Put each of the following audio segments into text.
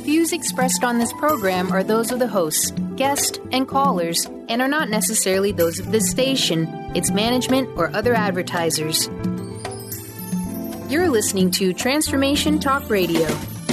Views expressed on this program are those of the hosts, guests, and callers, and are not necessarily those of this station, its management, or other advertisers. You're listening to Transformation Talk Radio.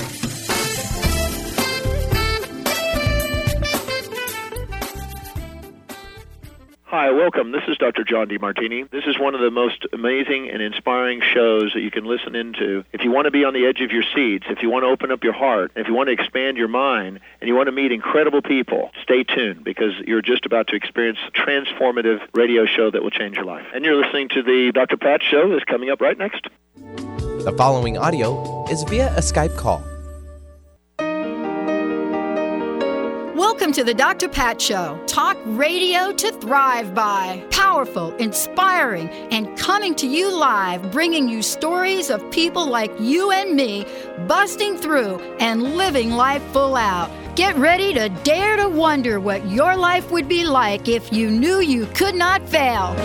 Hi, welcome. This is Dr. John DeMartini. This is one of the most amazing and inspiring shows that you can listen into. If you want to be on the edge of your seats, if you want to open up your heart, if you want to expand your mind, and you want to meet incredible people, stay tuned because you're just about to experience a transformative radio show that will change your life. And you're listening to the Dr. Pat Show that's coming up right next. The following audio is via a Skype call. Welcome to the Dr. Pat Show. Talk radio to thrive by. Powerful, inspiring, and coming to you live, bringing you stories of people like you and me busting through and living life full out. Get ready to dare to wonder what your life would be like if you knew you could not fail.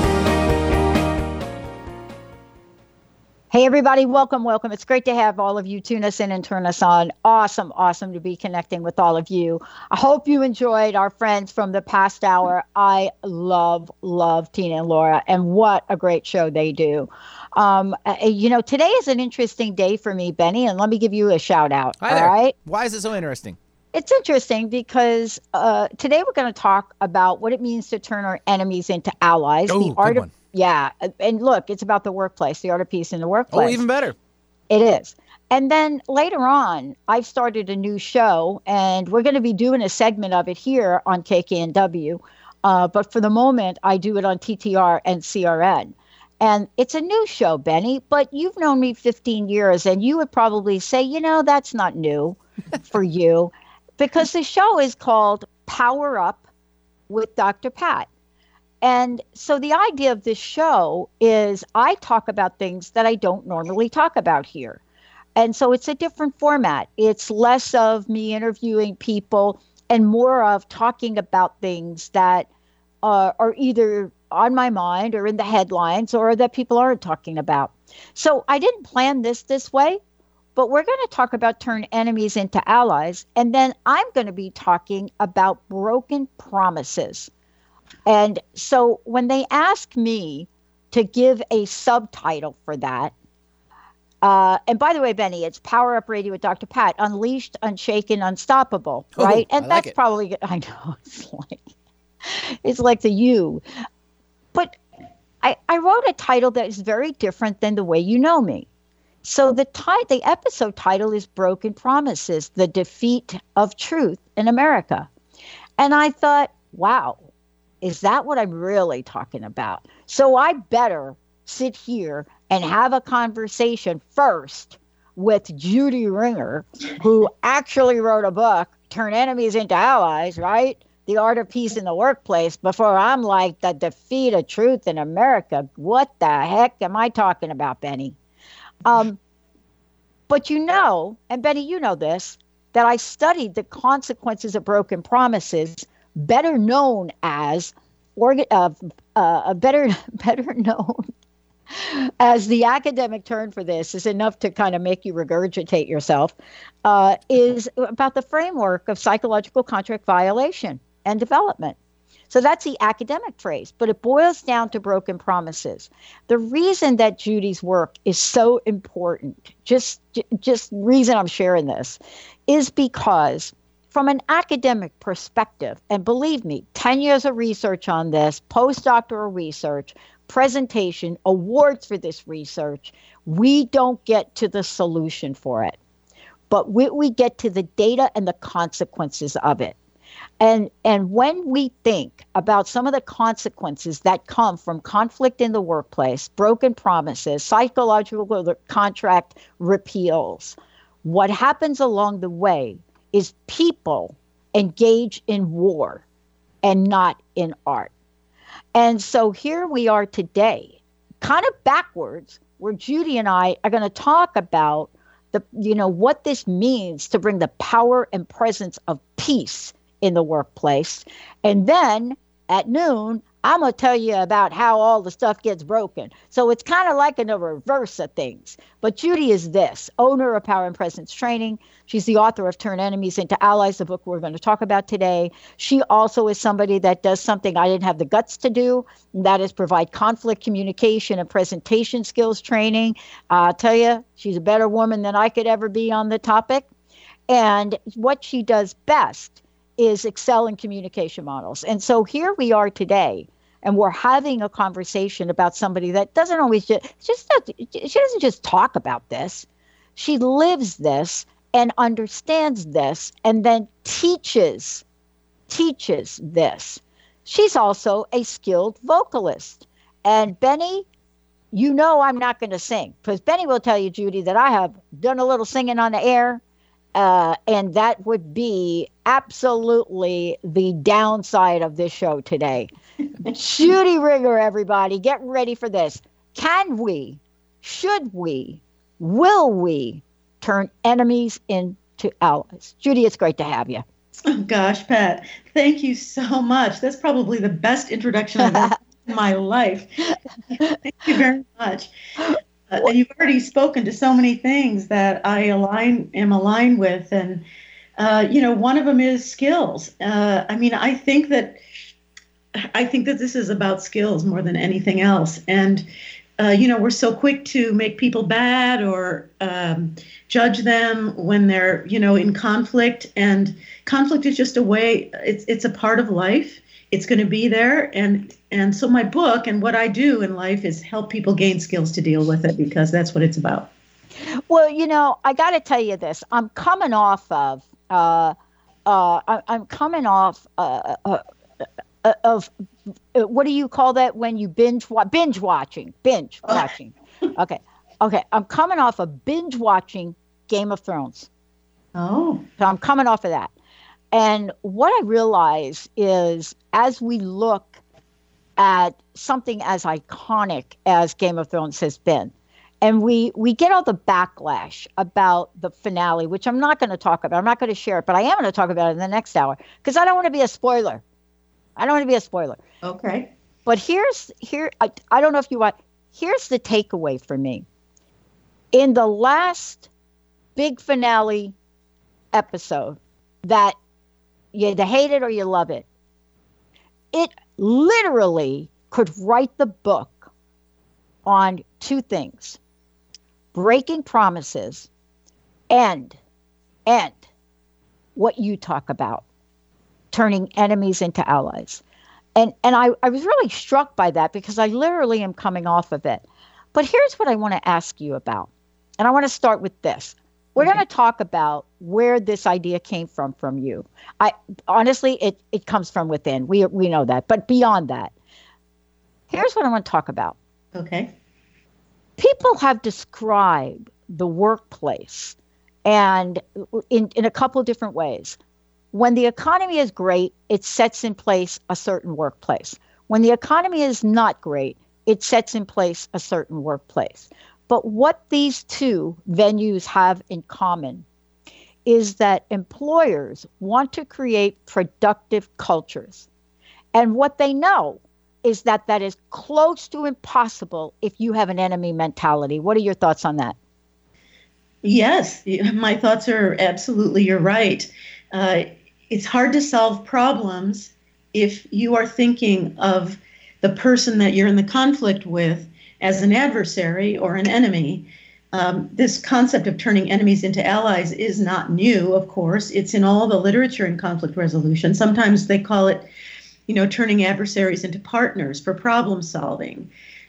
Hey, everybody. Welcome. It's great to have all of you tune us in and turn us on. Awesome to be connecting with all of you. I hope you enjoyed our friends from the past hour. I love Tina and Laura, and what a great show they do. Today is an interesting day for me, Benny, and let me give you a shout out. Hi there. All right? Why is it so interesting? It's interesting because today we're going to talk about what it means to turn our enemies into allies. Oh, the art good of one. Yeah. And look, it's about the workplace, the art of peace in the workplace. Oh, even better. It is. And then later on, I've started a new show, and we're going to be doing a segment of it here on KKNW. But for the moment, I do it on TTR and CRN. And it's a new show, Benny, but you've known me 15 years, and you would probably say, that's not new for you, because the show is called Power Up with Dr. Pat. And so the idea of this show is I talk about things that I don't normally talk about here. And so it's a different format. It's less of me interviewing people and more of talking about things that are either on my mind or in the headlines or that people aren't talking about. So I didn't plan this way, but we're going to talk about turn enemies into allies. And then I'm going to be talking about broken promises. And so when they ask me to give a subtitle for that, and by the way, Benny, it's Power Up Radio with Dr. Pat, Unleashed, Unshaken, Unstoppable, right? And that's probably good. I know, it's like the you. But I wrote a title that is very different than the way you know me. So the episode title is Broken Promises, the Defeat of Truth in America. And I thought, wow. Is that what I'm really talking about? So I better sit here and have a conversation first with Judy Ringer, who actually wrote a book, Turn Enemies into Allies, right? The Art of Peace in the Workplace, before I'm like the defeat of truth in America. What the heck am I talking about, Benny? But and Benny, you know this, that I studied the consequences of broken promises, better known as better known as the academic term for this is enough to kind of make you regurgitate yourself, is about the framework of psychological contract violation and development. So that's the academic phrase, but it boils down to broken promises. The reason that Judy's work is so important, just reason I'm sharing this, is because from an academic perspective, and believe me, 10 years of research on this, postdoctoral research, presentation, awards for this research, we don't get to the solution for it. But we get to the data and the consequences of it. And when we think about some of the consequences that come from conflict in the workplace, broken promises, psychological contract repeals, what happens along the way is people engage in war and not in art. And so here we are today, kind of backwards, where Judy and I are going to talk about what this means to bring the power and presence of peace in the workplace. And then at noon, I'm going to tell you about how all the stuff gets broken. So it's kind of like in the reverse of things. But Judy is this, owner of Power and Presence Training. She's the author of Turn Enemies into Allies, the book we're going to talk about today. She also is somebody that does something I didn't have the guts to do, and that is provide conflict communication and presentation skills training. I'll tell you, she's a better woman than I could ever be on the topic. And what she does best is excel in communication models. And so here we are today, and we're having a conversation about somebody that doesn't always she doesn't just talk about this. She lives this and understands this and then teaches this. She's also a skilled vocalist. And Benny, you know I'm not going to sing, because Benny will tell you, Judy, that I have done a little singing on the air. And that would be absolutely the downside of this show today. Judy Ringer, everybody, get ready for this. Can we, should we, will we turn enemies into allies? Judy, it's great to have you. Oh, gosh, Pat, thank you so much. That's probably the best introduction I've ever had in my life. Thank you very much. And you've already spoken to so many things that I am aligned with. And, one of them is skills. I think that this is about skills more than anything else. And, we're so quick to make people bad or judge them when they're, in conflict. And conflict is just a way, it's a part of life. It's going to be there. And so my book and what I do in life is help people gain skills to deal with it, because that's what it's about. Well, I got to tell you this. I'm coming off of what do you call that when you binge watching? Okay. I'm coming off of binge watching Game of Thrones. Oh. So I'm coming off of that. And what I realize is, as we look at something as iconic as Game of Thrones has been, and we get all the backlash about the finale, which I'm not going to talk about. I'm not going to share it, but I am going to talk about it in the next hour, because I don't want to be a spoiler. Okay. But I don't know if you want, here's the takeaway for me. In the last big finale episode, that you either hate it or you love it, it literally could write the book on two things: breaking promises and what you talk about, turning enemies into allies. And I was really struck by that, because I literally am coming off of it. But here's what I want to ask you about. And I want to start with this. We're going to talk about where this idea came from you. Honestly, it comes from within. We know that. But beyond that, here's what I want to talk about. Okay. People have described the workplace and in a couple of different ways. When the economy is great, it sets in place a certain workplace. When the economy is not great, it sets in place a certain workplace. But what these two venues have in common is that employers want to create productive cultures. And what they know is that is close to impossible if you have an enemy mentality. What are your thoughts on that? Yes, my thoughts are absolutely, you're right. It's hard to solve problems if you are thinking of the person that you're in the conflict with as an adversary or an enemy. This concept of turning enemies into allies is not new, of course. It's in all the literature in conflict resolution. Sometimes they call it, turning adversaries into partners for problem solving.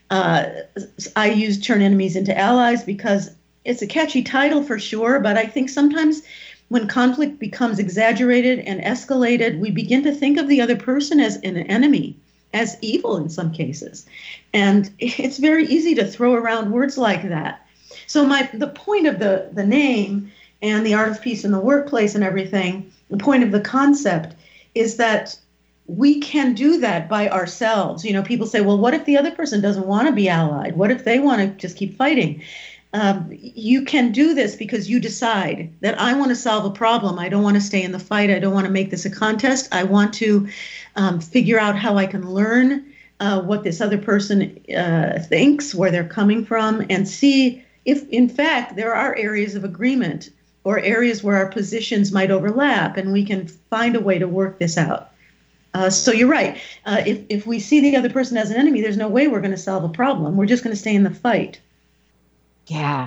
I use turn enemies into allies because it's a catchy title for sure, but I think sometimes when conflict becomes exaggerated and escalated, we begin to think of the other person as an enemy, as evil in some cases. And it's very easy to throw around words like that. So the point of the name and the art of peace in the workplace and everything, the point of the concept is that we can do that by ourselves. People say, well, what if the other person doesn't want to be allied? What if they want to just keep fighting? You can do this because you decide that I want to solve a problem. I don't want to stay in the fight. I don't want to make this a contest. I want to figure out how I can learn what this other person thinks, where they're coming from, and see if, in fact, there are areas of agreement or areas where our positions might overlap, and we can find a way to work this out. So you're right. If we see the other person as an enemy, there's no way we're going to solve a problem. We're just going to stay in the fight. Yeah.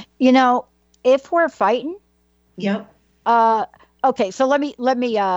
If we're fighting. Yep. Okay, so let me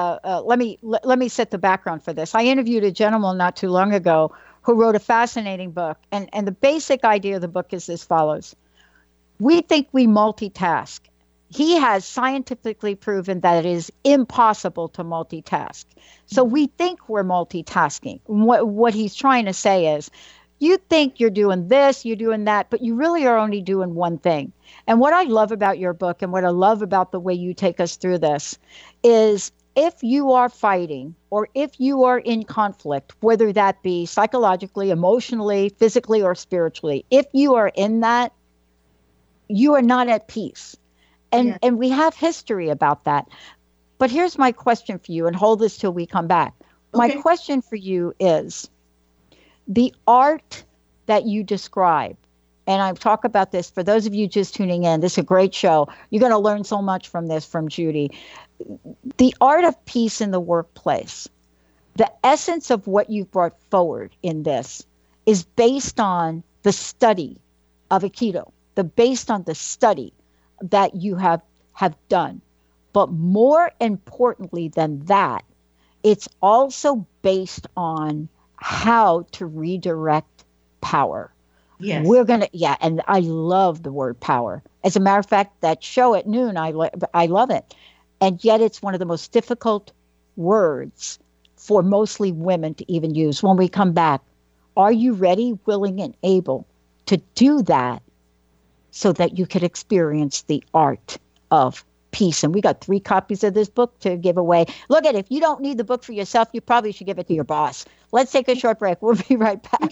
set the background for this. I interviewed a gentleman not too long ago who wrote a fascinating book, and the basic idea of the book is as follows. We think we multitask. He has scientifically proven that it is impossible to multitask. So we think we're multitasking. What he's trying to say is, you think you're doing this, you're doing that, but you really are only doing one thing. And what I love about your book and what I love about the way you take us through this is, if you are fighting or if you are in conflict, whether that be psychologically, emotionally, physically, or spiritually, if you are in that, you are not at peace. And we have history about that. But here's my question for you, and hold this till we come back. Okay. My question for you is, the art that you describe, and I talk about this for those of you just tuning in, this is a great show. You're going to learn so much from this, from Judy. The art of peace in the workplace, the essence of what you've brought forward in this is based on the study of Aikido, based on the study that you have done. But more importantly than that, it's also based on how to redirect power. Yes. And I love the word power. As a matter of fact, that show at noon, I love it. And yet it's one of the most difficult words for mostly women to even use. When we come back, are you ready, willing, and able to do that so that you could experience the art of peace? And we got 3 copies of this book to give away. Look at it. If you don't need the book for yourself, you probably should give it to your boss. Let's take a short break. We'll be right back.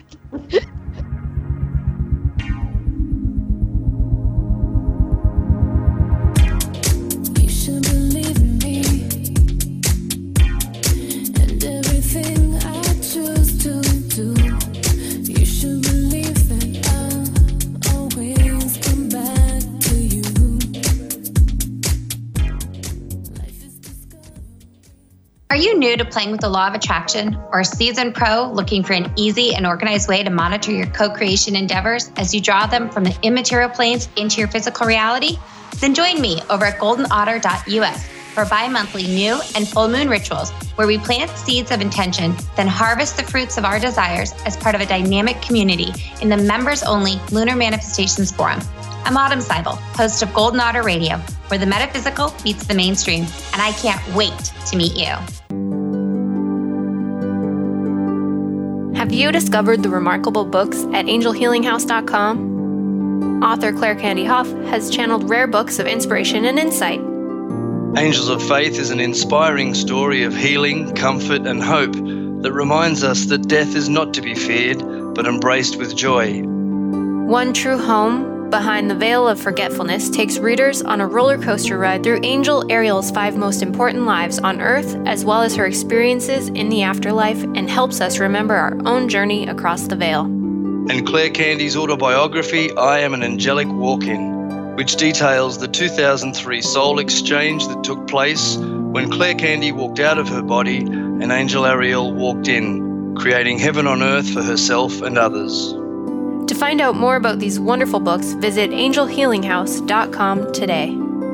You should believe in me and everything I choose to do. You should believe that I'll always come back to you. Are you new to playing with the law of attraction, or a seasoned pro looking for an easy and organized way to monitor your co-creation endeavors as you draw them from the immaterial planes into your physical reality? Then join me over at goldenotter.us for bi-monthly new and full moon rituals, where we plant seeds of intention, then harvest the fruits of our desires as part of a dynamic community in the members-only Lunar Manifestations Forum. I'm Autumn Seibel, host of Golden Otter Radio, where the metaphysical meets the mainstream, and I can't wait to meet you. Have you discovered the remarkable books at angelhealinghouse.com? Author Claire Candy Hough has channeled rare books of inspiration and insight. Angels of Faith is an inspiring story of healing, comfort, and hope that reminds us that death is not to be feared, but embraced with joy. One True Home, Behind the Veil of Forgetfulness takes readers on a roller coaster ride through Angel Ariel's 5 most important lives on Earth, as well as her experiences in the afterlife, and helps us remember our own journey across the veil. And Claire Candy's autobiography, I Am an Angelic Walk-In, which details the 2003 soul exchange that took place when Claire Candy walked out of her body and Angel Ariel walked in, creating heaven on earth for herself and others. To find out more about these wonderful books, visit angelhealinghouse.com today.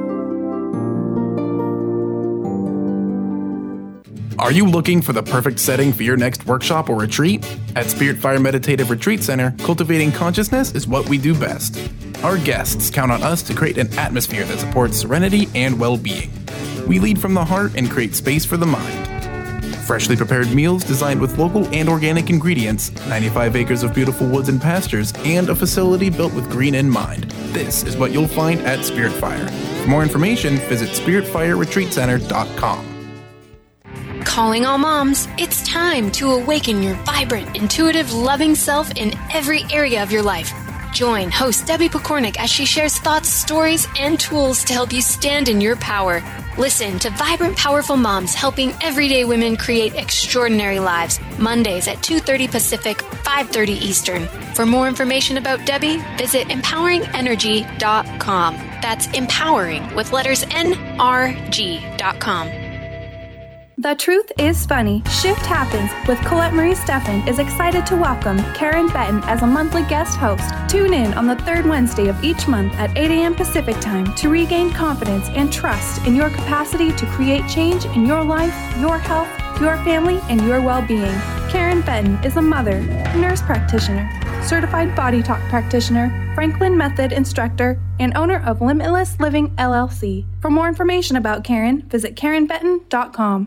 Are you looking for the perfect setting for your next workshop or retreat? At Spirit Fire Meditative Retreat Center, cultivating consciousness is what we do best. Our guests count on us to create an atmosphere that supports serenity and well-being. We lead from the heart and create space for the mind. Freshly prepared meals designed with local and organic ingredients, 95 acres of beautiful woods and pastures, and a facility built with green in mind. This is what you'll find at Spirit Fire. For more information, visit spiritfireretreatcenter.com. Calling all moms, it's time to awaken your vibrant, intuitive, loving self in every area of your life. Join host Debbie Pokornik as she shares thoughts, stories, and tools to help you stand in your power. Listen to Vibrant, Powerful Moms helping everyday women create extraordinary lives. Mondays at 2:30 Pacific, 5:30 Eastern. For more information about Debbie, visit empoweringenergy.com. That's empowering with letters NRG.com. The Truth is Funny. Shift Happens with Colette Marie Steffen is excited to welcome Karen Benton as a monthly guest host. Tune in on the third Wednesday of each month at 8 a.m. Pacific Time to regain confidence and trust in your capacity to create change in your life, your health, your family, and your well-being. Karen Benton is a mother, nurse practitioner, certified body talk practitioner, Franklin Method instructor, and owner of Limitless Living LLC. For more information about Karen, visit KarenBenton.com.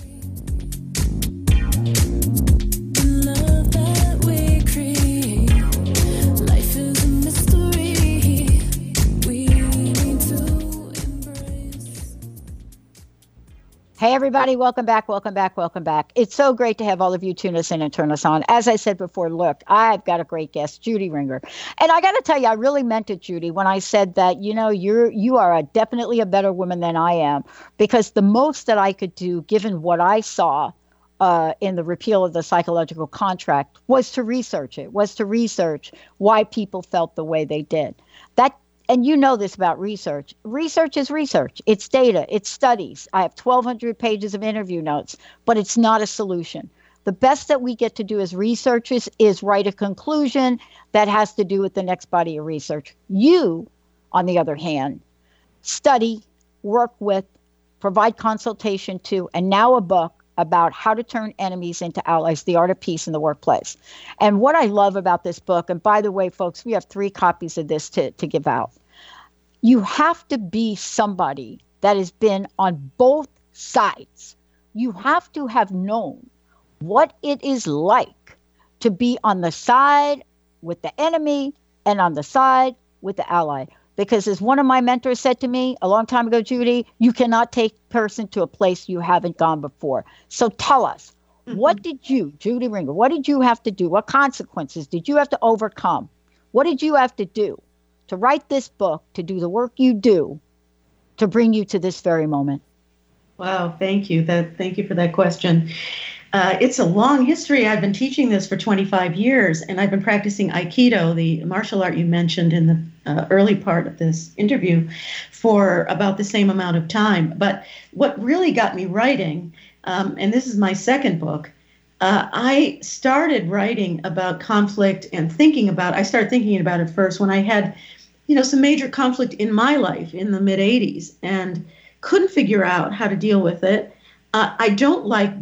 Hey, everybody. Welcome back. Welcome back. Welcome back. It's so great to have all of you tune us in and turn us on. As I said before, look, I've got a great guest, Judy Ringer. And I got to tell you, I really meant it, Judy, when I said that, you are definitely a better woman than I am, because the most that I could do, given what I saw in the repeal of the psychological contract, was to research it, was to research why people felt the way they did. And you know this about research. Research is research. It's data. It's studies. I have 1,200 pages of interview notes, but it's not a solution. The best that we get to do as researchers is write a conclusion that has to do with the next body of research. You, on the other hand, study, work with, provide consultation to, and now a book about how to turn enemies into allies, The Art of Peace in the Workplace. And what I love about this book, and by the way, folks, we have 3 copies of this to give out. You have to be somebody that has been on both sides. You have to have known what it is like to be on the side with the enemy and on the side with the ally. Because as one of my mentors said to me a long time ago, Judy, you cannot take a person to a place you haven't gone before. So tell us, what did you, Judy Ringer, what did you have to do? What consequences did you have to overcome? What did you have to do to write this book, to do the work you do, to bring you to this very moment? Wow, thank you. Thank you for that question. It's a long history. I've been teaching this for 25 years, and I've been practicing Aikido, the martial art you mentioned in the early part of this interview, for about the same amount of time. But what really got me writing, and this is my second book, I started writing about conflict and I started thinking about it first when I had, some major conflict in my life in the mid-'80s and couldn't figure out how to deal with it. I don't like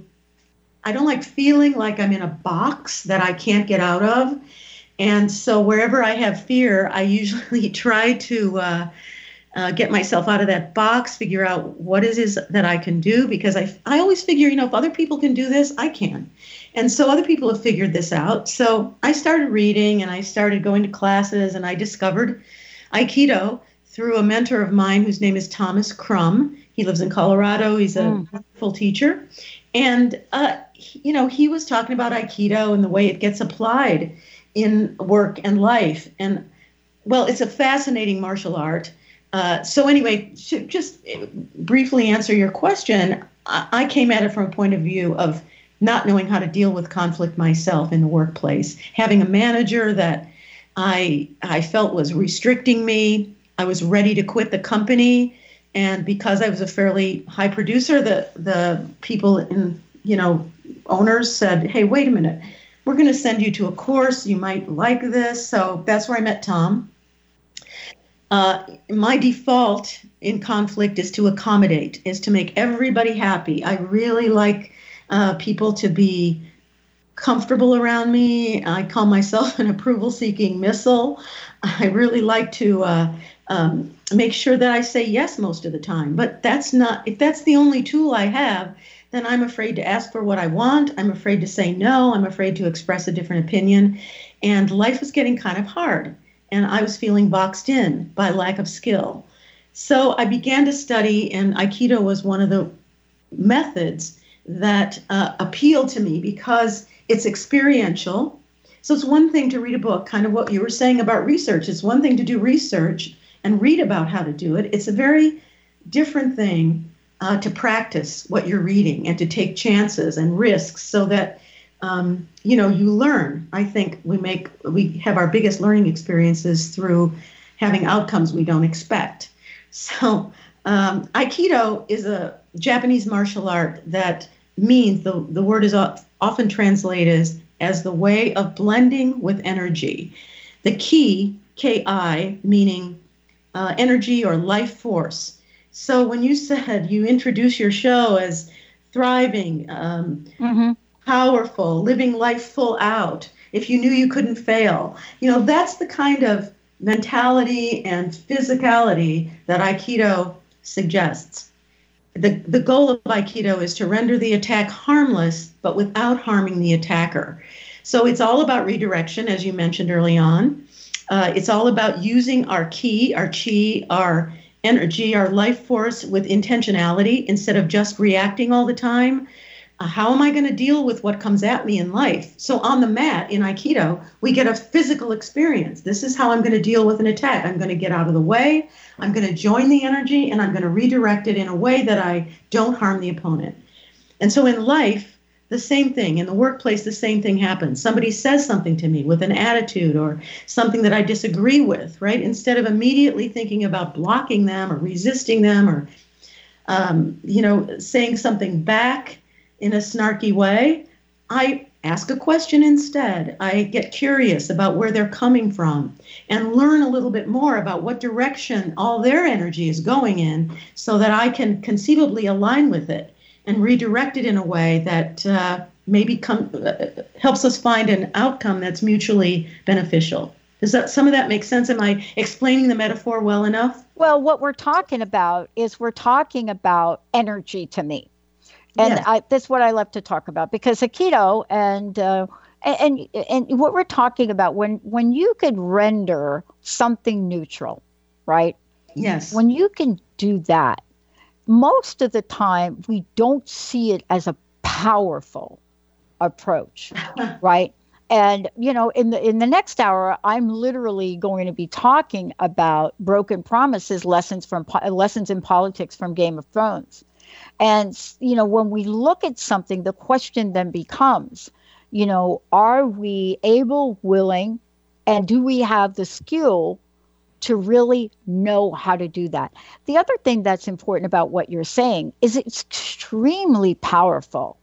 feeling like I'm in a box that I can't get out of. And so wherever I have fear, I usually try to get myself out of that box, figure out what it is that I can do, because I always figure, if other people can do this, I can. And so other people have figured this out. So I started reading and I started going to classes, and I discovered Aikido through a mentor of mine whose name is Thomas Crum. He lives in Colorado. He's a wonderful teacher. And, he was talking about Aikido and the way it gets applied in work and life. And, well, it's a fascinating martial art. So anyway, to just briefly answer your question, I came at it from a point of view of not knowing how to deal with conflict myself in the workplace, having a manager that I felt was restricting me. I was ready to quit the company. And because I was a fairly high producer, the people in, owners said, hey, wait a minute, we're going to send you to a course. You might like this. So that's where I met Tom. My default in conflict is to accommodate, is to make everybody happy. I really like people to be comfortable around me. I call myself an approval-seeking missile. I really like to make sure that I say yes most of the time. But if that's the only tool I have, then I'm afraid to ask for what I want. I'm afraid to say no. I'm afraid to express a different opinion. And life was getting kind of hard. And I was feeling boxed in by lack of skill. So I began to study, and Aikido was one of the methods that appealed to me because it's experiential. So it's one thing to read a book, kind of what you were saying about research. It's one thing to do research and read about how to do it. It's a very different thing to practice what you're reading and to take chances and risks so that, you learn. I think we have our biggest learning experiences through having outcomes we don't expect. So Aikido is a Japanese martial art that means, the word is often translated as the way of blending with energy. The ki, Ki, meaning energy or life force. So when you said you introduce your show as thriving, powerful, living life full out, if you knew you couldn't fail, that's the kind of mentality and physicality that Aikido suggests. The goal of Aikido is to render the attack harmless, but without harming the attacker. So it's all about redirection, as you mentioned early on. It's all about using our ki, our chi, our energy, our life force with intentionality instead of just reacting all the time. How am I going to deal with what comes at me in life? So on the mat in Aikido, we get a physical experience. This is how I'm going to deal with an attack. I'm going to get out of the way. I'm going to join the energy, and I'm going to redirect it in a way that I don't harm the opponent. And so in life, the same thing. In the workplace, the same thing happens. Somebody says something to me with an attitude or something that I disagree with, right? Instead of immediately thinking about blocking them or resisting them or, saying something back in a snarky way, I ask a question instead. I get curious about where they're coming from and learn a little bit more about what direction all their energy is going in so that I can conceivably align with it and redirect it in a way that maybe helps us find an outcome that's mutually beneficial. Does some of that make sense? Am I explaining the metaphor well enough? Well, what we're talking about is energy to me. And yes. That's what I love to talk about, because Aikido and what we're talking about, when you could render something neutral, right? Yes. When you can do that, most of the time we don't see it as a powerful approach, right? And in the next hour, I'm literally going to be talking about broken promises, lessons in politics from Game of Thrones. And, when we look at something, the question then becomes, are we able, willing, and do we have the skill to really know how to do that? The other thing that's important about what you're saying is it's extremely powerful.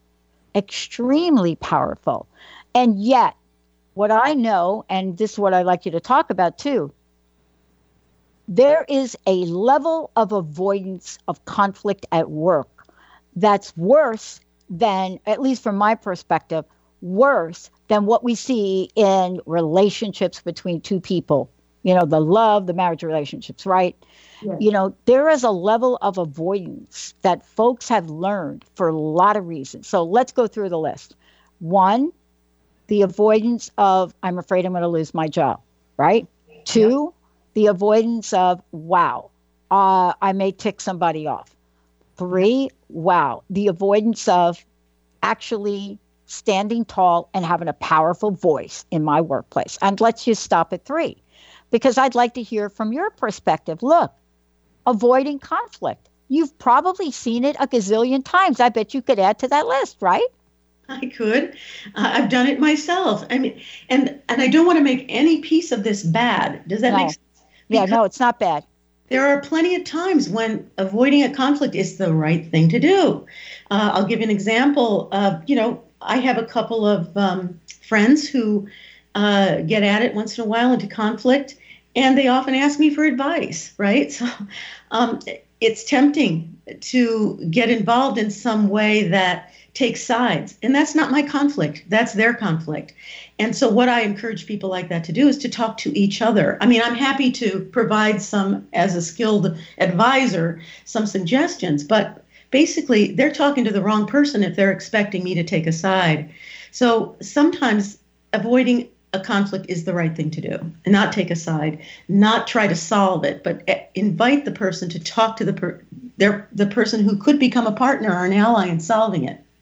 And yet, what I know, and this is what I'd like you to talk about too, there is a level of avoidance of conflict at work that's worse than, at least from my perspective, worse than what we see in relationships between two people. The marriage relationships, right? Yes. There is a level of avoidance that folks have learned for a lot of reasons. So let's go through the list. One, the avoidance of, I'm afraid I'm going to lose my job, right? Yep. Two, the avoidance of, wow, I may tick somebody off. Three, wow, the avoidance of actually standing tall and having a powerful voice in my workplace. And let's just stop at three, because I'd like to hear from your perspective. Look, avoiding conflict. You've probably seen it a gazillion times. I bet you could add to that list, right? I could. I've done it myself. I mean, and I don't want to make any piece of this bad. Does that make sense? Because no, it's not bad. There are plenty of times when avoiding a conflict is the right thing to do. I'll give you an example of, I have a couple of friends who get at it once in a while into conflict, and they often ask me for advice, right? So it's tempting to get involved in some way that takes sides. And that's not my conflict. That's their conflict. And so what I encourage people like that to do is to talk to each other. I mean, I'm happy to provide some, as a skilled advisor, some suggestions, but basically they're talking to the wrong person if they're expecting me to take a side. So sometimes avoiding a conflict is the right thing to do, and not take a side, not try to solve it, but invite the person to talk to the person who could become a partner or an ally in solving it.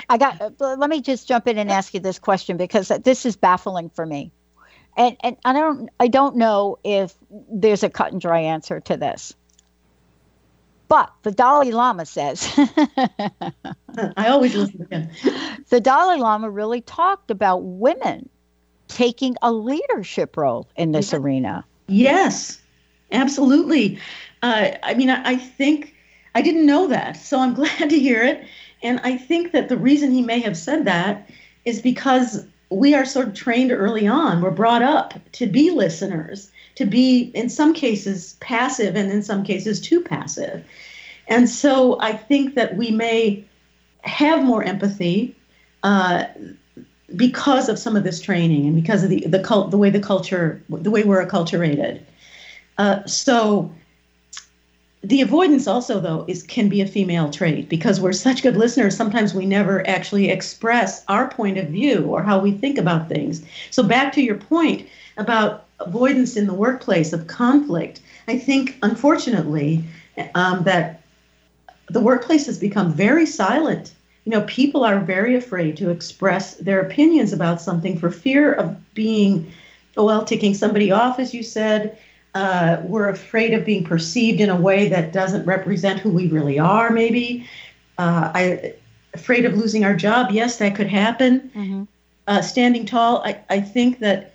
Let me just jump in and ask you this question, because this is baffling for me. And I don't know if there's a cut and dry answer to this. But the Dalai Lama says, I always listen to him. The Dalai Lama really talked about women taking a leadership role in this arena. Yes, absolutely. I think I didn't know that, so I'm glad to hear it. And I think that the reason he may have said that is because we are sort of trained early on. We're brought up to be listeners, to be, in some cases, passive, and in some cases, too passive. And so I think that we may have more empathy because of some of this training and because of the way we're acculturated. So the avoidance also, though, can be a female trait, because we're such good listeners. Sometimes we never actually express our point of view or how we think about things. So back to your point about avoidance in the workplace of conflict, I think, unfortunately, that the workplace has become very silent. People are very afraid to express their opinions about something for fear of being, ticking somebody off, as you said. We're afraid of being perceived in a way that doesn't represent who we really are, maybe. Afraid of losing our job. Yes, that could happen. Mm-hmm. Standing tall. I think that,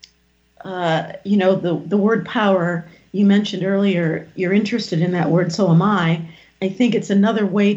the word power you mentioned earlier, you're interested in that word, so am I. I think it's another way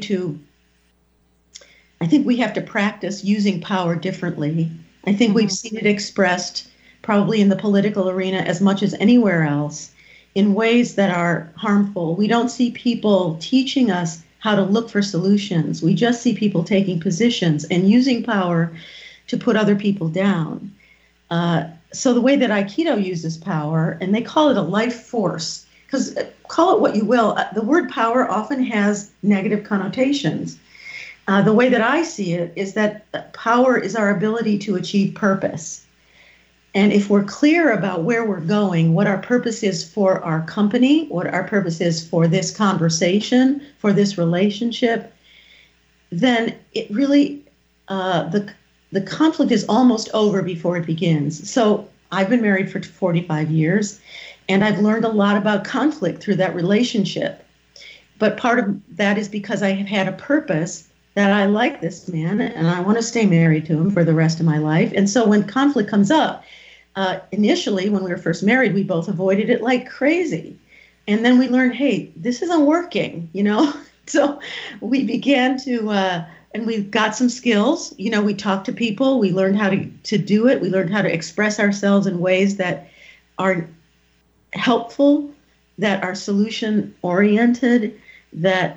I think we have to practice using power differently. I think we've seen it expressed probably in the political arena as much as anywhere else in ways that are harmful. We don't see people teaching us how to look for solutions. We just see people taking positions and using power to put other people down. So the way that Aikido uses power, and they call it a life force, because call it what you will, the word power often has negative connotations. The way that I see it is that power is our ability to achieve purpose. And if we're clear about where we're going, what our purpose is for our company, what our purpose is for this conversation, for this relationship, then it really, the conflict is almost over before it begins. So I've been married for 45 years, and I've learned a lot about conflict through that relationship. But part of that is because I have had a purpose that I like this man and I want to stay married to him for the rest of my life. And so when conflict comes up, initially when we were first married, we both avoided it like crazy. And then we learned, hey, this isn't working, So we began to, and we got some skills. We talked to people. We learned how to do it. We learned how to express ourselves in ways that are helpful, that are solution-oriented, that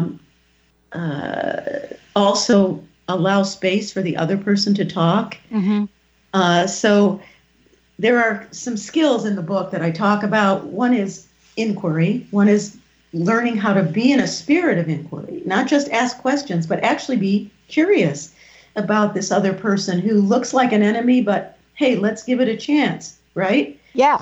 also allow space for the other person to talk. Mm-hmm. So there are some skills in the book that I talk about. One is inquiry. One is learning how to be in a spirit of inquiry, not just ask questions, but actually be curious about this other person who looks like an enemy, but hey, let's give it a chance, right? Yeah.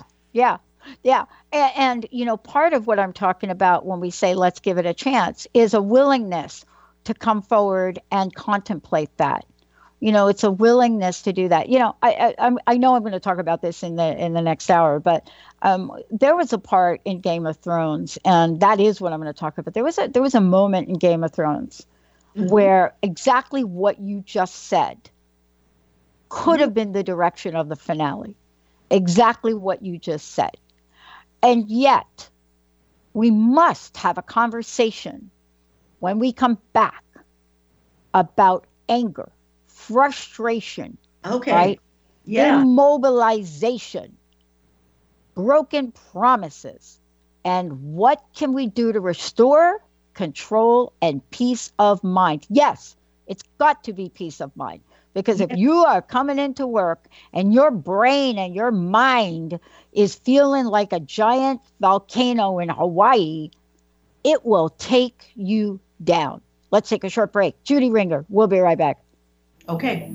And part of what I'm talking about when we say let's give it a chance is a willingness to come forward and contemplate that. It's a willingness to do that. I know I'm going to talk about this in the next hour, but there was a part in Game of Thrones, and that is what I'm going to talk about. There was a moment in Game of Thrones where exactly what you just said could have been the direction of the finale. Exactly what you just said. And yet, we must have a conversation when we come back about anger, frustration, right? Yeah. Immobilization, broken promises, and what can we do to restore control and peace of mind? Yes, it's got to be peace of mind. Because if you are coming into work and your brain and your mind is feeling like a giant volcano in Hawaii, it will take you down. Let's take a short break. Judy Ringer, we'll be right back. Okay.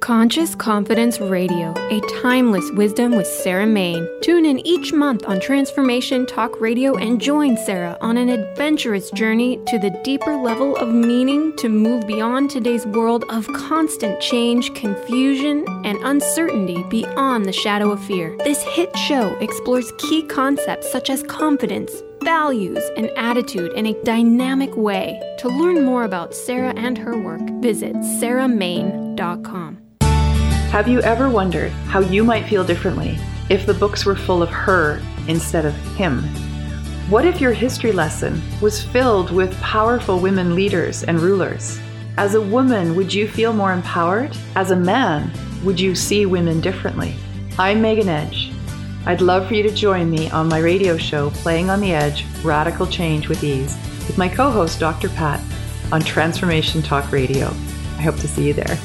Conscious Confidence Radio, a timeless wisdom with Sarah Main. Tune in each month on Transformation Talk Radio and join Sarah on an adventurous journey to the deeper level of meaning to move beyond today's world of constant change, confusion, and uncertainty beyond the shadow of fear. This hit show explores key concepts such as confidence, values, and attitude in a dynamic way. To learn more about Sarah and her work, visit sarahmain.com. Have you ever wondered how you might feel differently if the books were full of her instead of him? What if your history lesson was filled with powerful women leaders and rulers? As a woman, would you feel more empowered? As a man, would you see women differently? I'm Megan Edge. I'd love for you to join me on my radio show, Playing on the Edge, Radical Change with Ease, with my co-host, Dr. Pat, on Transformation Talk Radio. I hope to see you there.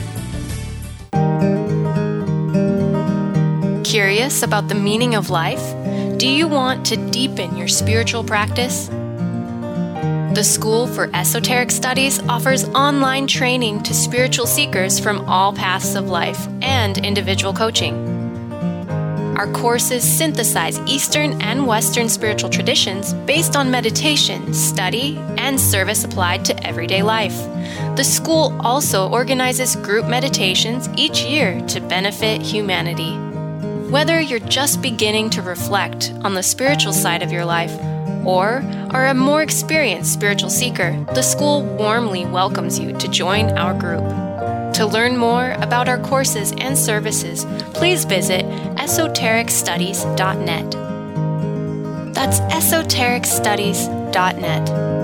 Curious about the meaning of life? Do you want to deepen your spiritual practice? The School for Esoteric Studies offers online training to spiritual seekers from all paths of life and individual coaching. Our courses synthesize Eastern and Western spiritual traditions based on meditation, study, and service applied to everyday life. The school also organizes group meditations each year to benefit humanity. Whether you're just beginning to reflect on the spiritual side of your life or are a more experienced spiritual seeker, the school warmly welcomes you to join our group. To learn more about our courses and services, please visit esotericstudies.net. That's esotericstudies.net.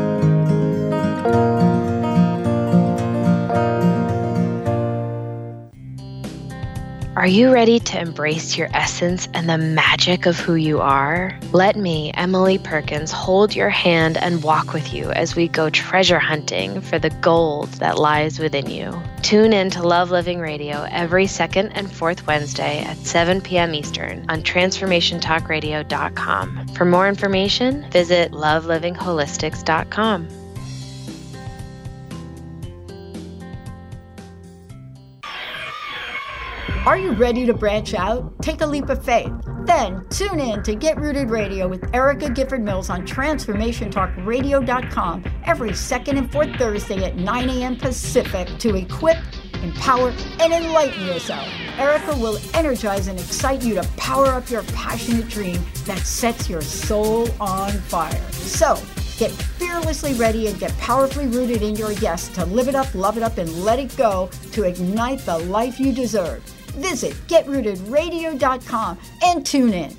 Are you ready to embrace your essence and the magic of who you are? Let me, Emily Perkins, hold your hand and walk with you as we go treasure hunting for the gold that lies within you. Tune in to Love Living Radio every second and fourth Wednesday at 7 p.m. Eastern on TransformationTalkRadio.com. For more information, visit LoveLivingHolistics.com. Are you ready to branch out? Take a leap of faith. Then tune in to Get Rooted Radio with Erica Gifford Mills on TransformationTalkRadio.com every second and fourth Thursday at 9 a.m. Pacific to equip, empower, and enlighten yourself. Erica will energize and excite you to power up your passionate dream that sets your soul on fire. So, get fearlessly ready and get powerfully rooted in your yes to live it up, love it up, and let it go to ignite the life you deserve. Visit GetRootedRadio.com and tune in.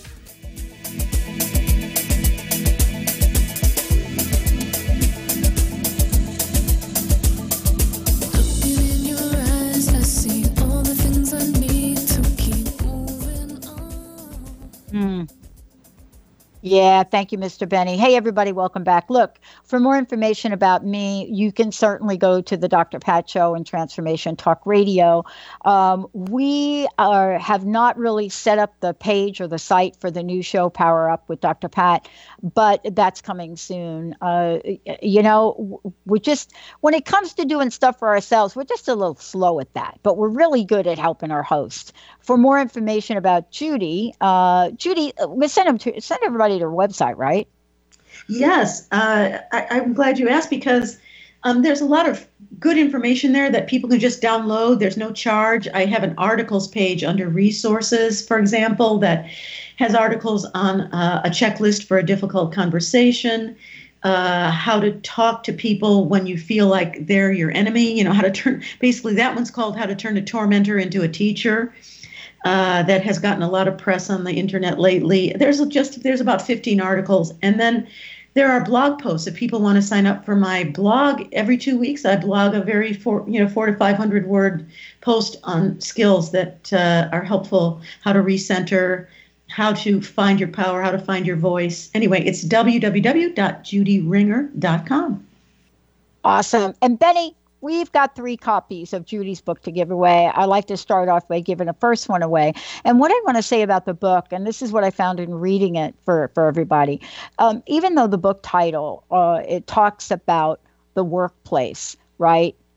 Yeah, thank you, Mr. Benny. Hey, everybody, welcome back. Look, for more information about me, you can certainly go to the Dr. Pat Show and Transformation Talk Radio. We have not really set up the page or the site for the new show, Power Up with Dr. Pat, but that's coming soon. You know, we're just, when it comes to doing stuff for ourselves, we're just a little slow at that, but we're really good at helping our hosts. For more information about Judy, we send everybody to her website, right? Yes. I'm glad you asked because there's a lot of good information there that people can just download. There's no charge. I have an articles page under resources, for example, that has articles on a checklist for a difficult conversation, how to talk to people when you feel like they're your enemy, you know, how to turn, basically that one's called How to Turn a Tormentor into a Teacher. That has gotten a lot of press on the internet lately. There's about 15 articles. And then there are blog posts. If people want to sign up for my blog, every 2 weeks I blog a very 400 to 500 word post on skills that are helpful, how to recenter, how to find your power, how to find your voice. Anyway, it's www.judyringer.com. Awesome. And Benny, we've got 3 copies of Judy's book to give away. I like to start off by giving the first one away. And what I want to say about the book, and this is what I found in reading it for everybody, even though the book title, it talks about the workplace, right?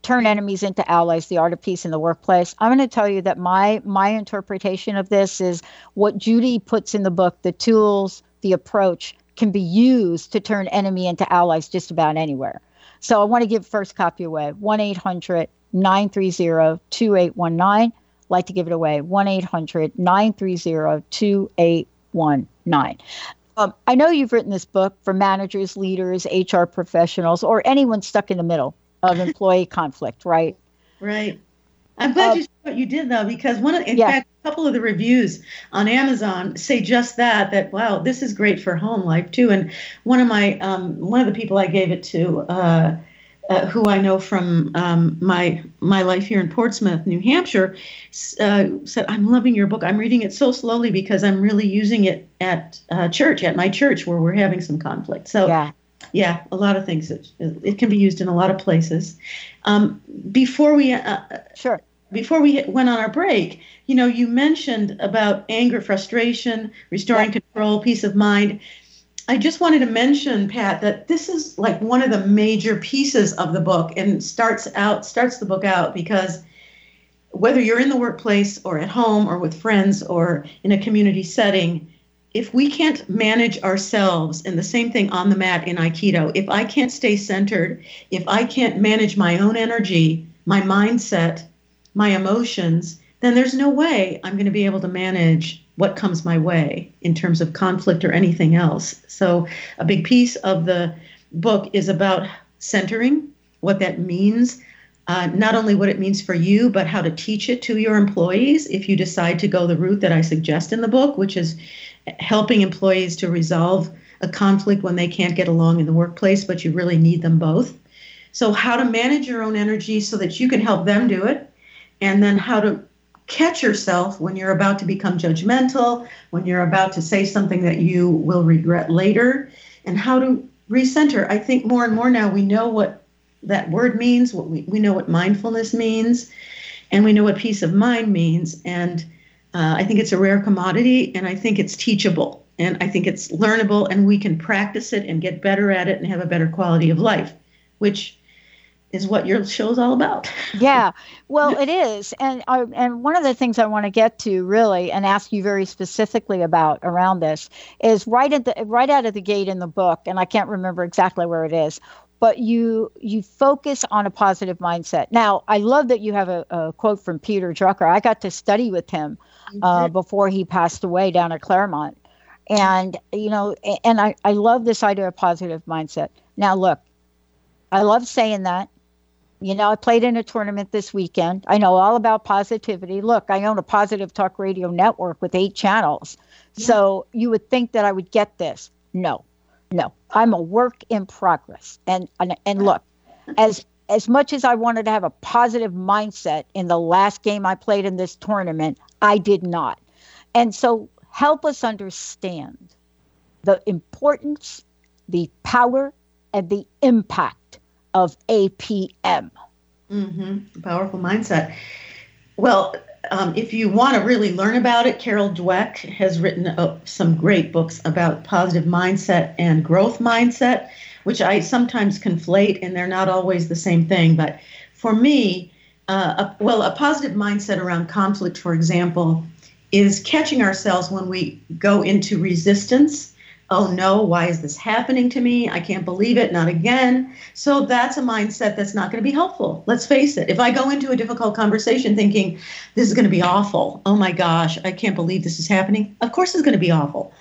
Turn Enemies into Allies, The Art of Peace in the Workplace. I'm going to tell you that my interpretation of this is what Judy puts in the book, the tools, the approach can be used to turn enemy into allies just about anywhere. So I want to give first copy away, 1-800-930-2819. Like to give it away, 1-800-930-2819. I know you've written this book for managers, leaders, HR professionals, or anyone stuck in the middle of employee conflict, right? Right. I'm glad you said what you did, though, because in fact, a couple of the reviews on Amazon say just that, wow, this is great for home life, too. And one of the people I gave it to, who I know from my life here in Portsmouth, New Hampshire, said, I'm loving your book. I'm reading it so slowly because I'm really using it at church, at my church, where we're having some conflict. So, yeah, a lot of things. It can be used in a lot of places. Before we went on our break, you mentioned about anger, frustration, restoring control, peace of mind. I just wanted to mention, Pat, that this is like one of the major pieces of the book, and starts the book out, because whether you're in the workplace or at home or with friends or in a community setting, if we can't manage ourselves, and the same thing on the mat in Aikido, if I can't stay centered, if I can't manage my own energy, my mindset, my emotions, then there's no way I'm going to be able to manage what comes my way in terms of conflict or anything else. So a big piece of the book is about centering, what that means, not only what it means for you, but how to teach it to your employees if you decide to go the route that I suggest in the book, which is helping employees to resolve a conflict when they can't get along in the workplace, but you really need them both. So how to manage your own energy so that you can help them do it, and then how to catch yourself when you're about to become judgmental, when you're about to say something that you will regret later, and how to recenter. I think more and more now we know what that word means, we know what mindfulness means, and we know what peace of mind means. And I think it's a rare commodity, and I think it's teachable, and I think it's learnable, and we can practice it and get better at it and have a better quality of life, which is what your show's all about. Yeah, well, it is. And one of the things I want to get to really and ask you very specifically about around this is right out of the gate in the book, and I can't remember exactly where it is, but you focus on a positive mindset. Now, I love that you have a quote from Peter Drucker. I got to study with him before he passed away down at Claremont. And, and I love this idea of positive mindset. Now, look, I love saying that. I played in a tournament this weekend. I know all about positivity. Look, I own a Positive Talk Radio network with 8 channels. Yeah. So you would think that I would get this. No. I'm a work in progress. And look, as much as I wanted to have a positive mindset in the last game I played in this tournament, I did not. And so help us understand the importance, the power, and the impact of APM. Powerful mindset. Well, if you want to really learn about it, Carol Dweck has written some great books about positive mindset and growth mindset, which I sometimes conflate, and they're not always the same thing. But for me, a positive mindset around conflict, for example, is catching ourselves when we go into resistance. Oh no, why is this happening to me? I can't believe it, not again. So that's a mindset that's not going to be helpful. Let's face it. If I go into a difficult conversation thinking this is going to be awful, oh my gosh, I can't believe this is happening, of course it's going to be awful.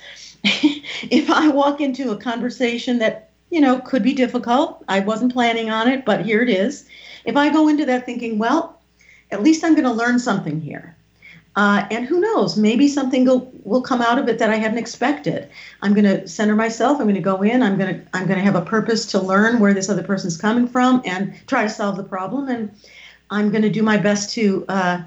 If I walk into a conversation that, could be difficult, I wasn't planning on it, but here it is. If I go into that thinking, well, at least I'm going to learn something here. And who knows, maybe something will come out of it that I hadn't expected. I'm going to center myself. I'm going to go in. I'm going to have a purpose to learn where this other person's coming from and try to solve the problem. And I'm going to do my best to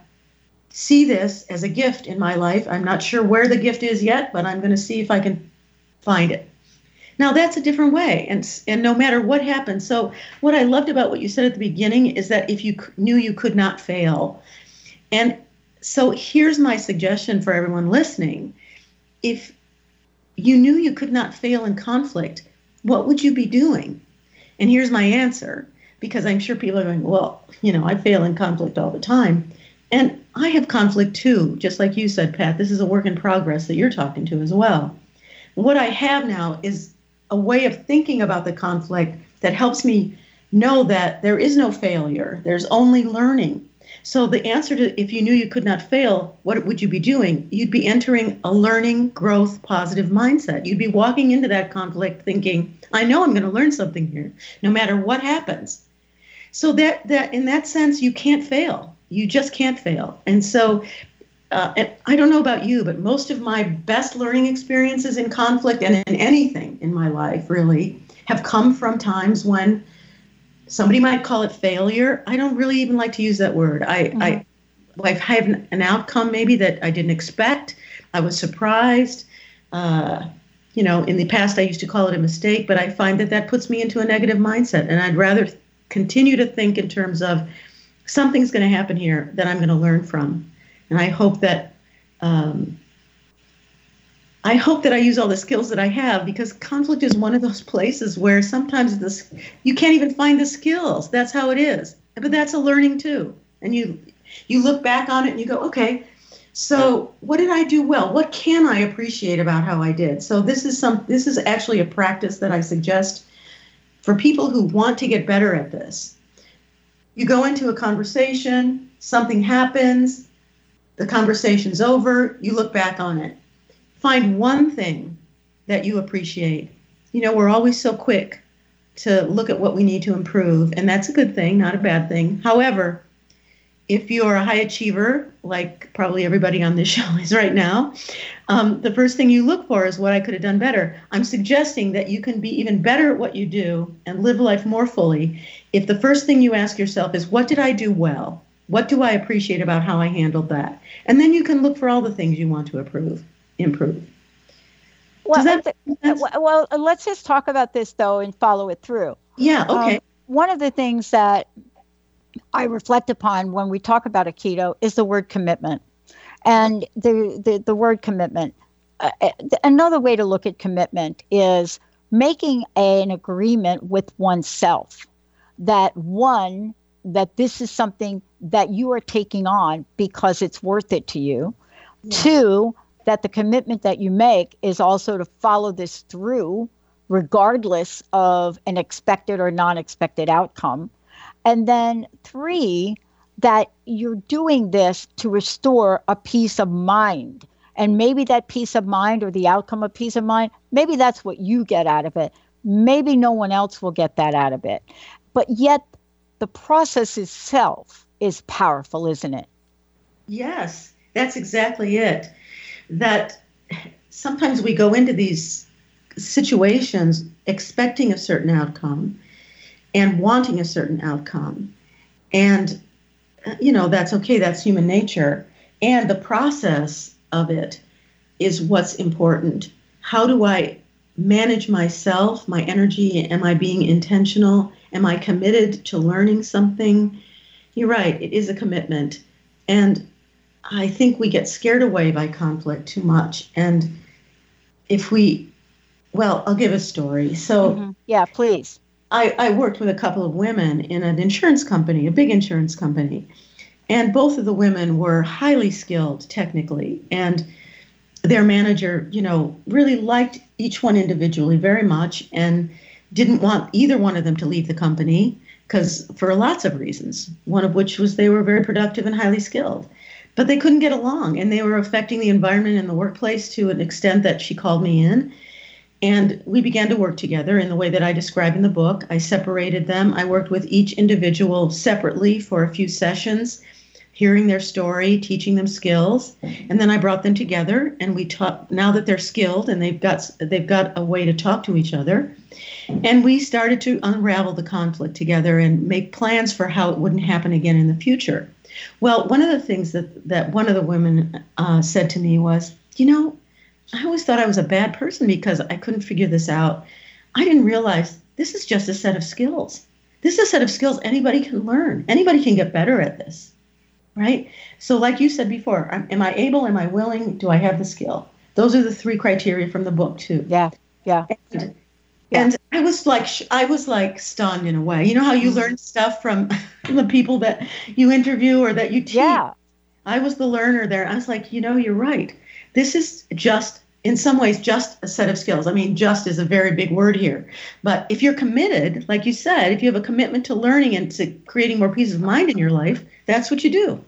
see this as a gift in my life. I'm not sure where the gift is yet, but I'm going to see if I can find it. Now, that's a different way, and no matter what happens. So what I loved about what you said at the beginning is that if you knew you could not fail, and so here's my suggestion for everyone listening. If you knew you could not fail in conflict, what would you be doing? And here's my answer. because I'm sure people are going, well, I fail in conflict all the time. And I have conflict too, just like you said, Pat. This is a work in progress that you're talking to as well. What I have now is a way of thinking about the conflict that helps me know that there is no failure. There's only learning. So the answer to, if you knew you could not fail, what would you be doing? You'd be entering a learning, growth, positive mindset. You'd be walking into that conflict thinking, I know I'm going to learn something here, no matter what happens. So that in that sense, you can't fail. You just can't fail. And so, and I don't know about you, but most of my best learning experiences in conflict and in anything in my life really have come from times when somebody might call it failure. I don't really even like to use that word. I have an outcome maybe that I didn't expect. I was surprised. In the past, I used to call it a mistake, but I find that puts me into a negative mindset. And I'd rather continue to think in terms of something's going to happen here that I'm going to learn from. And I hope that I use all the skills that I have, because conflict is one of those places where sometimes you can't even find the skills. That's how it is. But that's a learning too. And you look back on it and you go, okay, so what did I do well? What can I appreciate about how I did? So this is actually a practice that I suggest for people who want to get better at this. You go into a conversation, something happens, the conversation's over, you look back on it. Find one thing that you appreciate. We're always so quick to look at what we need to improve, and that's a good thing, not a bad thing. However, if you're a high achiever, like probably everybody on this show is right now, the first thing you look for is what I could have done better. I'm suggesting that you can be even better at what you do and live life more fully if the first thing you ask yourself is, what did I do well? What do I appreciate about how I handled that? And then you can look for all the things you want to improve. Well, let's just talk about this, though, and follow it through. Yeah, okay. One of the things that I reflect upon when we talk about Aikido is the word commitment. And the word commitment, another way to look at commitment is making an agreement with oneself that this is something that you are taking on because it's worth it to you. Yeah. 2, that the commitment that you make is also to follow this through regardless of an expected or non-expected outcome. And then 3, that you're doing this to restore a peace of mind. And maybe that peace of mind, or the outcome of peace of mind, maybe that's what you get out of it. Maybe no one else will get that out of it. But yet the process itself is powerful, isn't it? Yes, that's exactly it. That sometimes we go into these situations expecting a certain outcome and wanting a certain outcome. And, that's okay. That's human nature. And the process of it is what's important. How do I manage myself, my energy? Am I being intentional? Am I committed to learning something? You're right. It is a commitment. And I think we get scared away by conflict too much. And I'll give a story. So, Yeah, please. I worked with a couple of women in an insurance company, a big insurance company. And both of the women were highly skilled technically. And their manager, really liked each one individually very much and didn't want either one of them to leave the company, because for lots of reasons, one of which was they were very productive and highly skilled. But they couldn't get along, and they were affecting the environment in the workplace to an extent that she called me in. And we began to work together in the way that I describe in the book. I separated them. I worked with each individual separately for a few sessions, hearing their story, teaching them skills. And then I brought them together, and we taught, now that they're skilled and they've got a way to talk to each other. And we started to unravel the conflict together and make plans for how it wouldn't happen again in the future. Well, one of the things that one of the women said to me was, I always thought I was a bad person because I couldn't figure this out. I didn't realize this is just a set of skills. This is a set of skills anybody can learn. Anybody can get better at this, right? So like you said before, am I able, am I willing, do I have the skill? Those are the 3 criteria from the book too. Yeah. And And I was like stunned in a way. You know how you learn stuff from the people that you interview or that you teach? Yeah. I was the learner there. I was like, you're right. This is just, in some ways, just a set of skills. I mean, just is a very big word here. But if you're committed, like you said, if you have a commitment to learning and to creating more peace of mind in your life, that's what you do.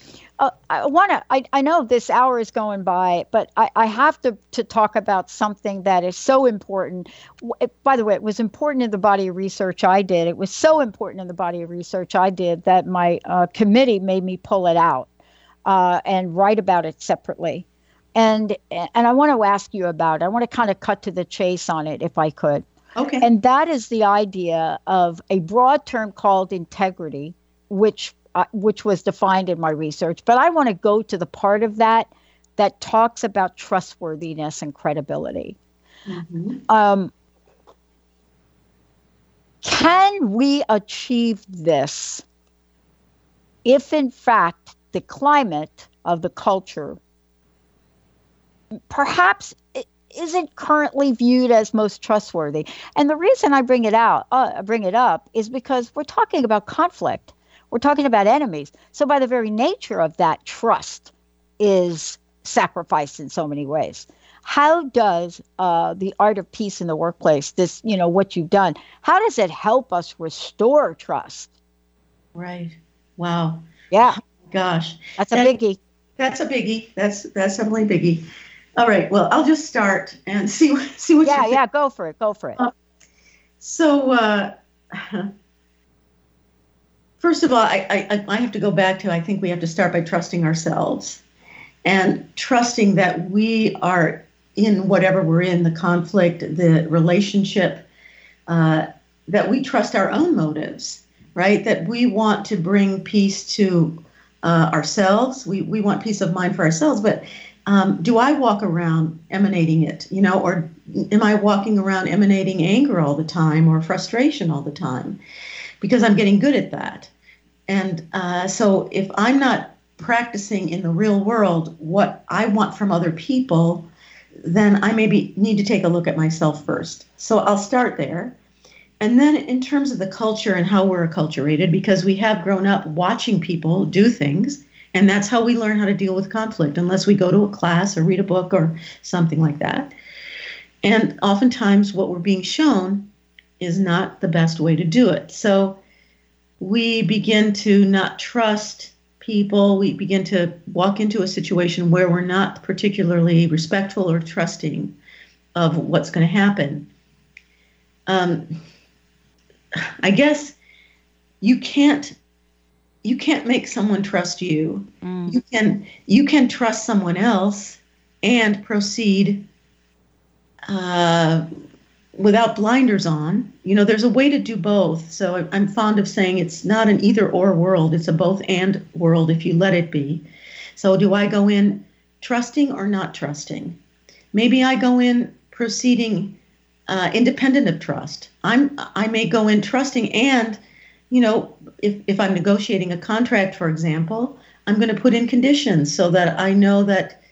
I know this hour is going by, but I have to talk about something that is so important. By the way, it was important in the body of research I did. It was so important in the body of research I did that my committee made me pull it out and write about it separately. And I want to ask you about it. I want to kind of cut to the chase on it, if I could. Okay. And that is the idea of a broad term called integrity, which was defined in my research. But I want to go to the part of that talks about trustworthiness and credibility. Mm-hmm. Can we achieve this if, in fact, the climate of the culture perhaps isn't currently viewed as most trustworthy? And the reason I bring it up is because we're talking about conflict. We're talking about enemies. So by the very nature of that, trust is sacrificed in so many ways. How does the art of peace in the workplace, this, what you've done, how does it help us restore trust? Right. Wow. Yeah. Oh, gosh. That's a biggie. That's a biggie. That's definitely a biggie. All right. Well, I'll just start and see what you think. Yeah. Go for it. First of all, I have to go back to, I think we have to start by trusting ourselves and trusting that we are in whatever we're in, the conflict, the relationship, that we trust our own motives, right? That we want to bring peace to ourselves. We want peace of mind for ourselves, but do I walk around emanating it, or am I walking around emanating anger all the time or frustration all the time? Because I'm getting good at that. And so if I'm not practicing in the real world what I want from other people, then I maybe need to take a look at myself first. So I'll start there. And then in terms of the culture and how we're acculturated, because we have grown up watching people do things, and that's how we learn how to deal with conflict, unless we go to a class or read a book or something like that. And oftentimes what we're being shown is not the best way to do it. So we begin to not trust people. We begin to walk into a situation where we're not particularly respectful or trusting of what's going to happen. I guess you can't make someone trust you. You can trust someone else and proceed without blinders on. There's a way to do both. So I'm fond of saying it's not an either or world. It's a both and world if you let it be. So do I go in trusting or not trusting? Maybe I go in proceeding independent of trust. I may go in trusting, and if I'm negotiating a contract, for example, I'm going to put in conditions so that I know that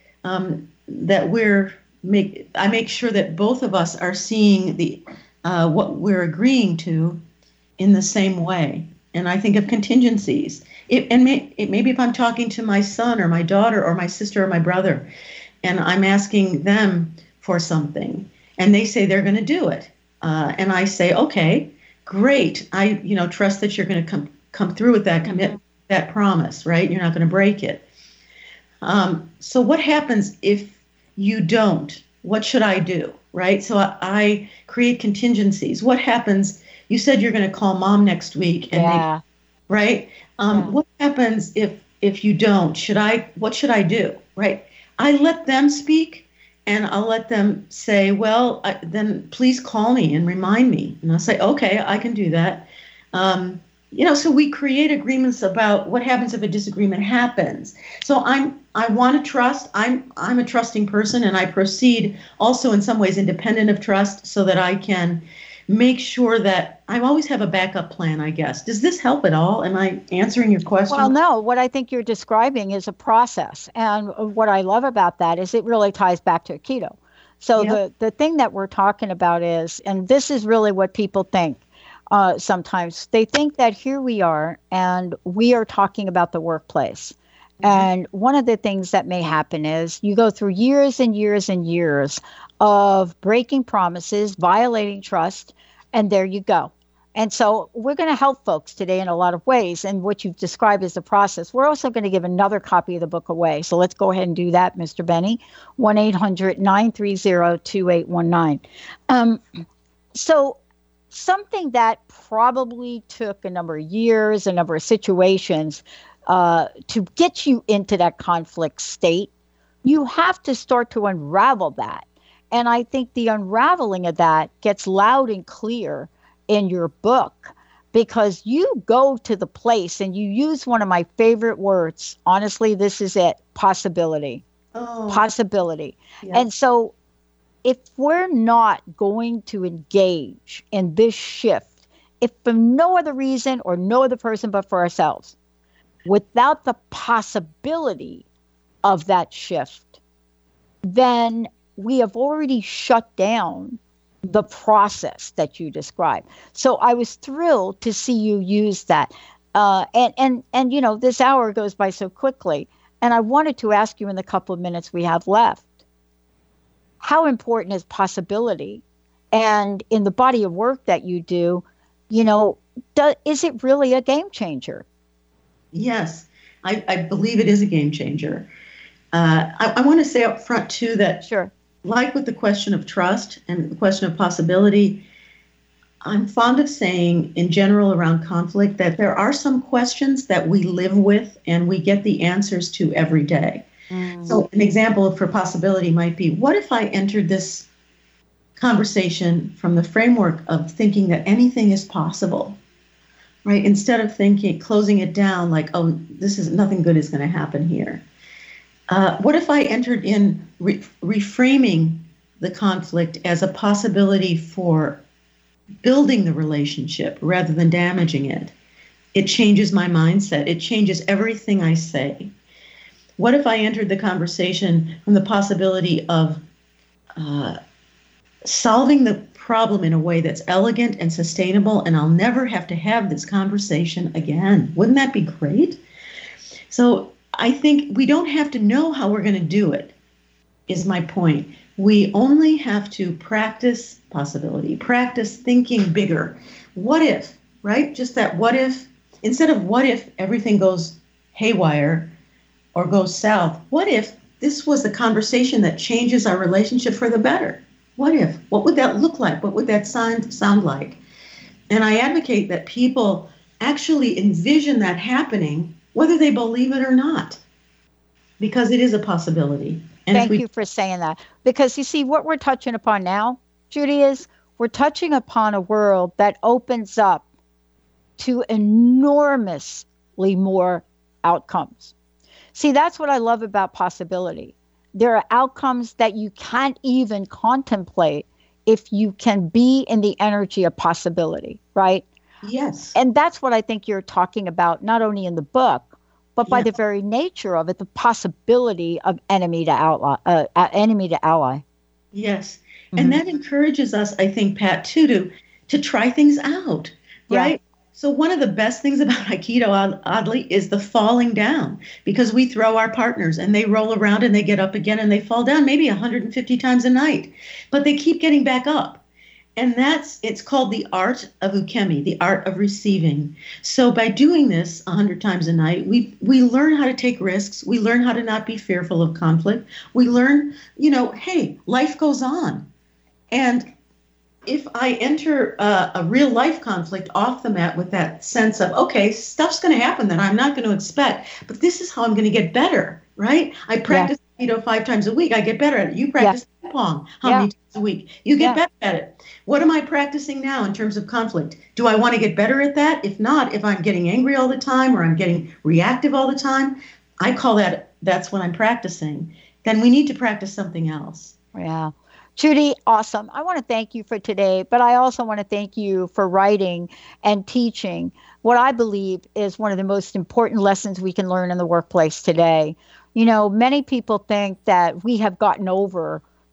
I make sure that both of us are seeing the what we're agreeing to in the same way. And I think of contingencies. Maybe if I'm talking to my son or my daughter or my sister or my brother, and I'm asking them for something, and they say they're going to do it, and I say, okay, great. I trust that you're going to come through with that commitment, that promise, right? You're not going to break it. So what happens if you don't? What should I do, right? So I create contingencies. What happens? You said you're going to call mom next week, and right? What happens if you don't? What should I do, right? I let them speak. And I'll let them say, well, then please call me and remind me. And I'll say, okay, I can do that. So we create agreements about what happens if a disagreement happens. So I want to trust. I'm a trusting person, and I proceed also in some ways independent of trust, so that I can make sure that I always have a backup plan, I guess. Does this help at all? Am I answering your question? Well, no. What I think you're describing is a process. And what I love about that is it really ties back to Aikido. So the thing that we're talking about is, and this is really what people think sometimes, they think that here we are and we are talking about the workplace. And one of the things that may happen is you go through years and years and years of breaking promises, violating trust, and there you go. And so we're going to help folks today in a lot of ways. And what you've described as the process, we're also going to give another copy of the book away. So let's go ahead and do that, Mr. Benny. 1-800-930-2819. So something that probably took a number of years, a number of situations to get you into that conflict state, you have to start to unravel that. And I think the unraveling of that gets loud and clear in your book, because you go to the place and you use one of my favorite words. Honestly, this is it: possibility. Possibility. Yes. And so if we're not going to engage in this shift, if for no other reason or no other person but for ourselves, without the possibility of that shift, then we have already shut down the process that you described. So I was thrilled to see you use that. And you know, this hour goes by so quickly. And I wanted to ask you in the couple of minutes we have left, how important is possibility? And in the body of work that you do, you know, is it really a game changer? Yes, I believe it is a game changer. I want to say up front, too, that like with the question of trust and the question of possibility, I'm fond of saying in general around conflict that there are some questions that we live with and we get the answers to every day. So an example for possibility might be, what if I entered this conversation from the framework of thinking that anything is possible, right? Instead of closing it down like, oh, nothing good is going to happen here. What if I entered in reframing the conflict as a possibility for building the relationship rather than damaging it? It changes my mindset. It changes everything I say. What if I entered the conversation from the possibility of solving the problem in a way that's elegant and sustainable, and I'll never have to have this conversation again? Wouldn't that be great? So I think we don't have to know how we're going to do it, is my point. We only have to practice possibility, practice thinking bigger. What if, right? Just that what if, instead of what if everything goes haywire or goes south, what if this was a conversation that changes our relationship for the better? What if? What would that look like? What would that sound like? And I advocate that people actually envision that happening, whether they believe it or not, because it is a possibility. And thank you for saying that. Because you see, what we're touching upon now, Judy, is we're touching upon a world that opens up to enormously more outcomes. See, that's what I love about possibility. There are outcomes that you can't even contemplate if you can be in the energy of possibility, right? Yes. And that's what I think you're talking about, not only in the book, but by the very nature of it, the possibility of enemy to ally. Yes. And that encourages us, I think, Pat, too, to try things out, right? So one of the best things about Aikido, oddly, is the falling down, because we throw our partners and they roll around and they get up again and they fall down maybe 150 times a night, but they keep getting back up. And it's called the art of ukemi, the art of receiving. So by doing this 100 times a night, we learn how to take risks. We learn how to not be fearful of conflict. We learn, hey, life goes on. And if I enter a real life conflict off the mat with that sense of, okay, stuff's going to happen that I'm not going to expect, but this is how I'm going to get better, right? I practice Aikido 5 times a week. I get better at it. You practice ping pong how many times a week? You get better at it. What am I practicing now in terms of conflict? Do I want to get better at that? If not, if I'm getting angry all the time or I'm getting reactive all the time, I call that's what I'm practicing. Then we need to practice something else. Yeah. Judy, awesome. I want to thank you for today, but I also want to thank you for writing and teaching what I believe is one of the most important lessons we can learn in the workplace today. Many people think that we have gotten over,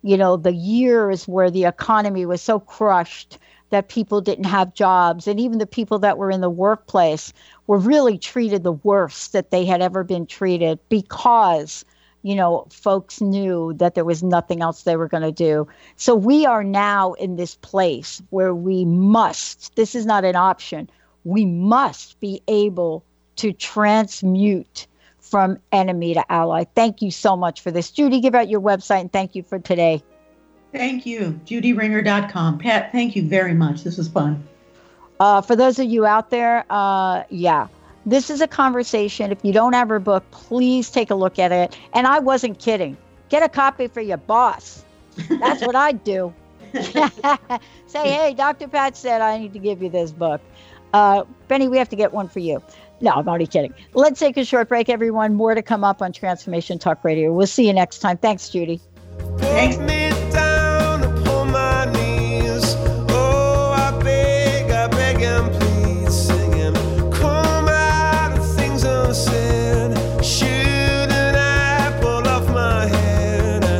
the years where the economy was so crushed that people didn't have jobs, and even the people that were in the workplace were really treated the worst that they had ever been treated because, folks knew that there was nothing else they were going to do. So we are now in this place where this is not an option, we must be able to transmute from enemy to ally. Thank you so much for this. Judy, give out your website, and thank you for today. Thank you. JudyRinger.com. Pat, thank you very much. This was fun. For those of you out there, this is a conversation. If you don't have her book, please take a look at it. And I wasn't kidding. Get a copy for your boss. That's what I'd do. Say, hey, Dr. Pat said I need to give you this book. Benny, we have to get one for you. No, I'm only kidding. Let's take a short break, everyone. More to come up on Transformation Talk Radio. We'll see you next time. Thanks, Judy. Thanks.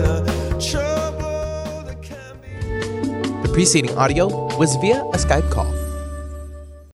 The preceding audio was via a Skype call.